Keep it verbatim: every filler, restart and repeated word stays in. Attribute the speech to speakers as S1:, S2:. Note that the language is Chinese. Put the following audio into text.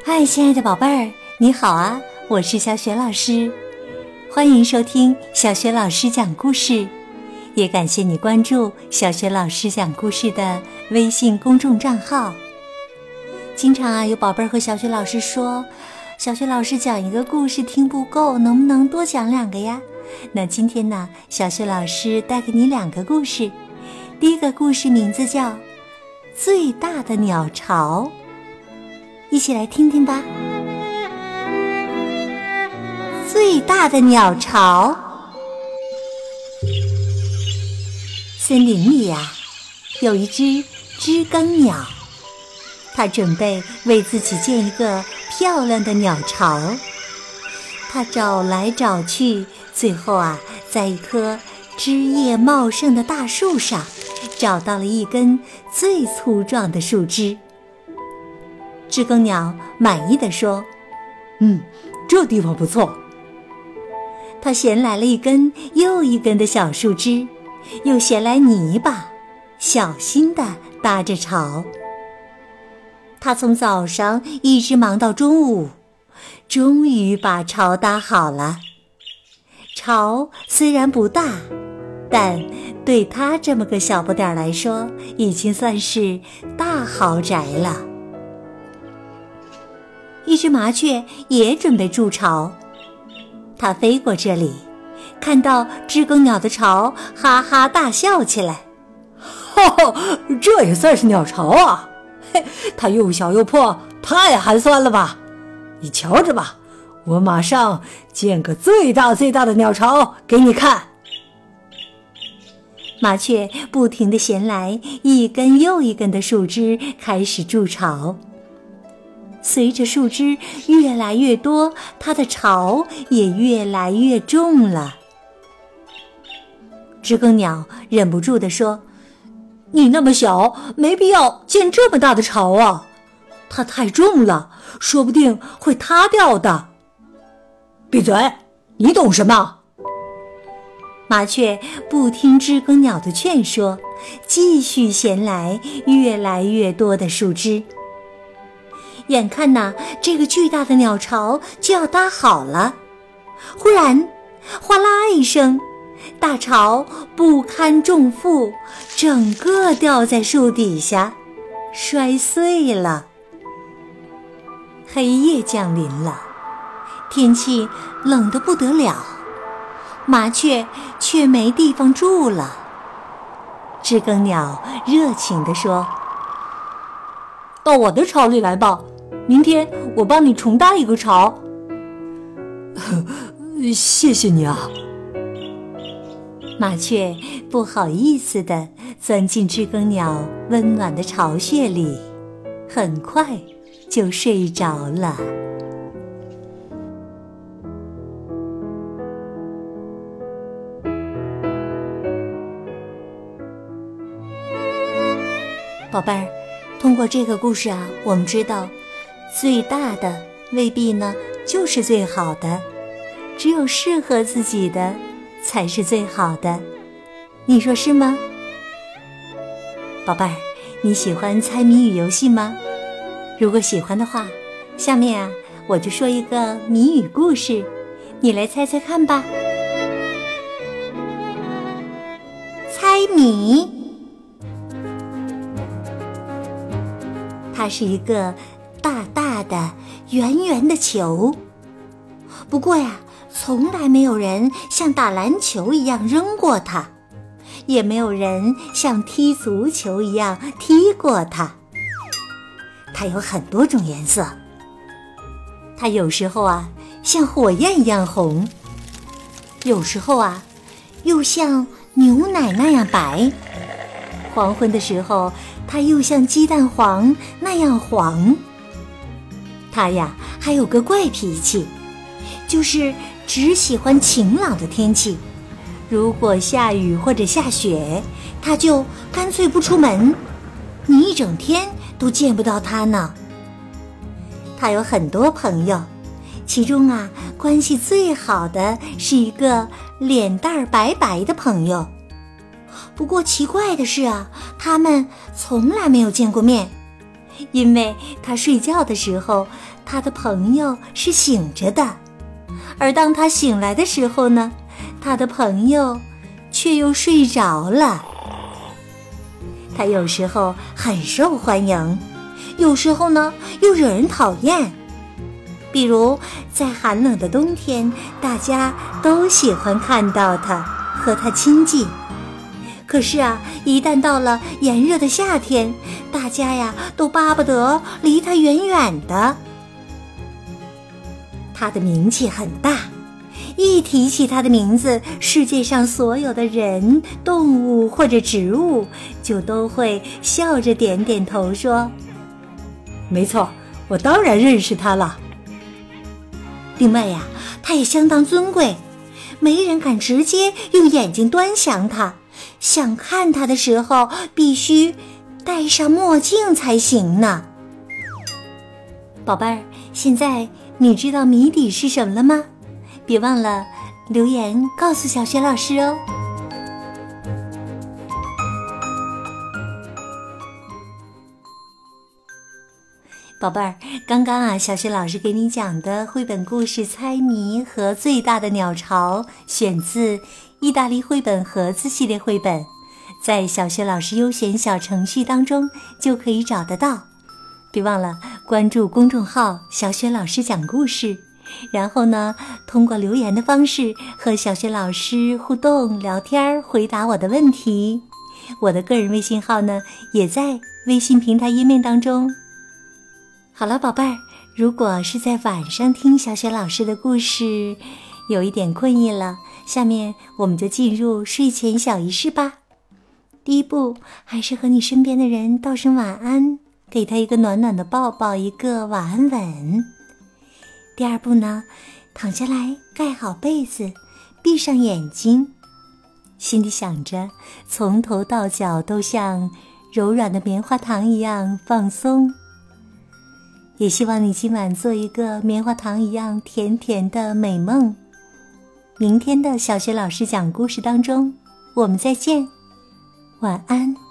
S1: 嗨，亲爱的宝贝儿，你好啊，我是小雪老师，欢迎收听小雪老师讲故事，也感谢你关注小雪老师讲故事的微信公众账号。经常啊，有宝贝儿和小雪老师说，小雪老师讲一个故事听不够，能不能多讲两个呀？那今天呢，小雪老师带给你两个故事。第一个故事名字叫《最大的鸟巢》，一起来听听吧。最大的鸟巢。森林里啊，有一只知更鸟，它准备为自己建一个漂亮的鸟巢。它找来找去，最后啊，在一棵枝叶茂盛的大树上找到了一根最粗壮的树枝。知更鸟满意地说：
S2: 嗯，这地方不错。
S1: 他衔来了一根又一根的小树枝，又衔来泥巴，小心地搭着巢。他从早上一直忙到中午，终于把巢搭好了。巢虽然不大，但对他这么个小不点儿来说，已经算是大豪宅了。一只麻雀也准备筑巢，它飞过这里，看到知更鸟的巢，哈哈大笑起来。
S2: 哈哈，这也算是鸟巢啊？嘿，它又小又破，太寒酸了吧？你瞧着吧，我马上建个最大最大的鸟巢给你看。
S1: 麻雀不停地衔来一根又一根的树枝，开始筑巢。随着树枝越来越多，它的巢也越来越重了。知更鸟忍不住地说：你那么小，没必要建这么大的巢啊，它太重了，说不定会塌掉的。
S2: 闭嘴，你懂什么？
S1: 麻雀不听知更鸟的劝说，继续衔来越来越多的树枝。眼看呐，这个巨大的鸟巢就要搭好了，忽然哗啦一声，大巢不堪重负，整个掉在树底下，摔碎了。黑夜降临了，天气冷得不得了，麻雀却没地方住了。知更鸟热情地说：到我的巢里来吧，明天我帮你重搭一个巢。
S2: 谢谢你啊。
S1: 麻雀不好意思地钻进知更鸟温暖的巢穴里，很快就睡着了。宝贝儿，通过这个故事啊，我们知道最大的未必呢就是最好的，只有适合自己的才是最好的，你说是吗？宝贝儿，你喜欢猜谜语游戏吗？如果喜欢的话，下面啊我就说一个谜语故事，你来猜猜看吧。猜谜。它是一个大大的圆圆的球，不过呀，从来没有人像打篮球一样扔过它，也没有人像踢足球一样踢过它。它有很多种颜色，它有时候啊像火焰一样红，有时候啊又像牛奶那样白，黄昏的时候它又像鸡蛋黄那样黄。它呀还有个怪脾气，就是只喜欢晴朗的天气，如果下雨或者下雪，它就干脆不出门，你一整天都见不到它呢。它有很多朋友，其中啊关系最好的是一个脸蛋儿白白的朋友。不过奇怪的是啊，他们从来没有见过面， 因为他睡觉的时候，他的朋友是醒着的，而当他醒来的时候呢，他的朋友却又睡着了。他有时候很受欢迎，有时候呢又惹人讨厌。比如在寒冷的冬天，大家都喜欢看到他，和他亲近。可是啊，一旦到了炎热的夏天，大家呀都巴不得离他远远的。他的名气很大，一提起他的名字，世界上所有的人、动物或者植物就都会笑着点点头说：
S2: 没错，我当然认识他了。
S1: 另外呀，他也相当尊贵，没人敢直接用眼睛端详他，想看他的时候必须戴上墨镜才行呢。宝贝儿，现在你知道谜底是什么了吗？别忘了留言告诉小雪老师哦。宝贝儿，刚刚啊，小雪老师给你讲的绘本故事《猜谜》和《最大的鸟巢》选自意大利绘本盒子系列绘本，在小雪老师优选小程序当中就可以找得到。别忘了关注公众号小雪老师讲故事，然后呢，通过留言的方式和小雪老师互动聊天，回答我的问题。我的个人微信号呢，也在微信平台页面当中。好了，宝贝儿，如果是在晚上听小雪老师的故事，有一点困意了，下面我们就进入睡前小仪式吧。第一步，还是和你身边的人道声晚安，给他一个暖暖的抱抱，一个晚安吻。第二步呢，躺下来，盖好被子，闭上眼睛，心里想着从头到脚都像柔软的棉花糖一样放松。也希望你今晚做一个棉花糖一样甜甜的美梦。明天的小雪老师讲故事当中，我们再见，晚安。